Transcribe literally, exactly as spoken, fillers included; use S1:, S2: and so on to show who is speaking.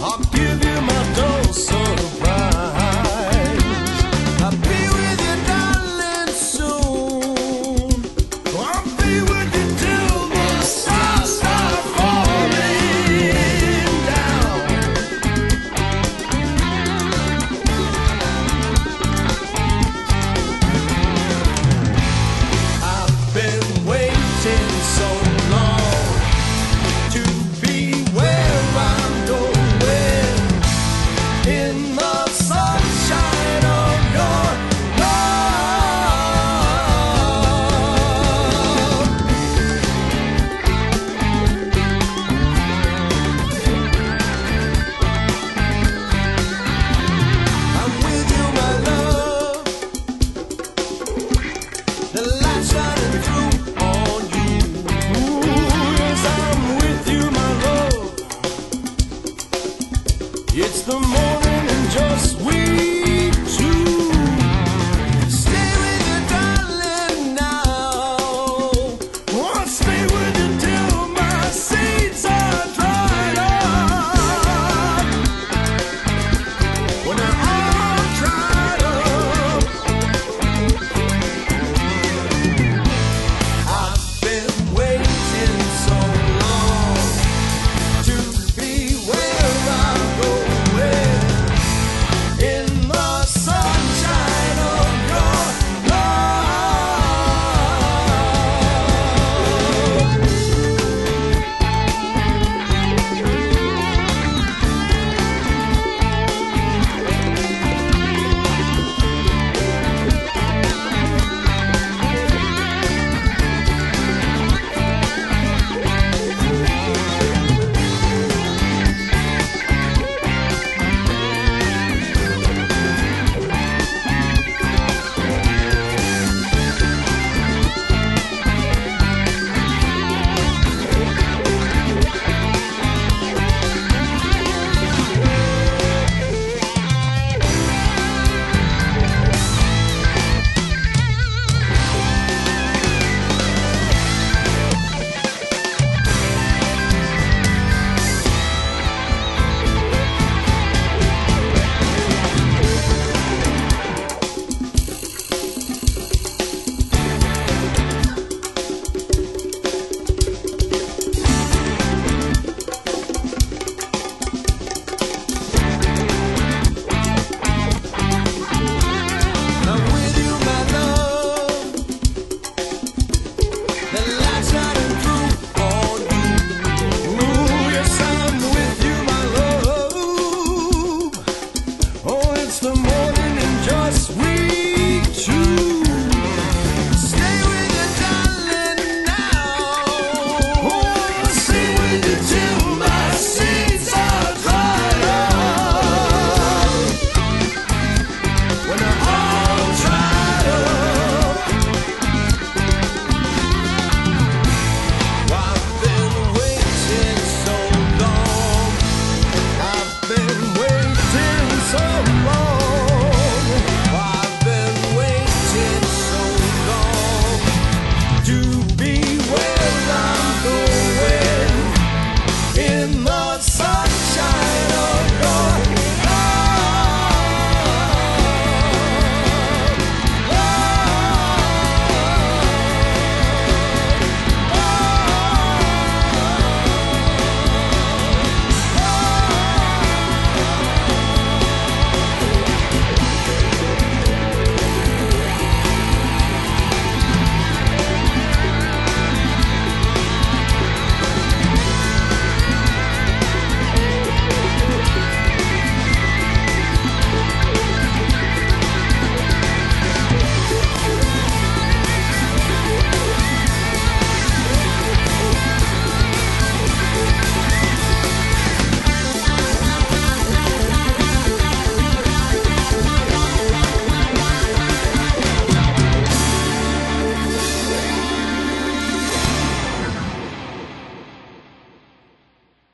S1: I'll give you my dose of pride. I'll be with you, darling, soon. I'll be with you till the stars start falling down. I've been waiting so long to be where I'm going, in the sunshine of your love. I'm with you, my love. The light shining through on you. Ooh, yes, I'm with you, my love. It's the morning and just we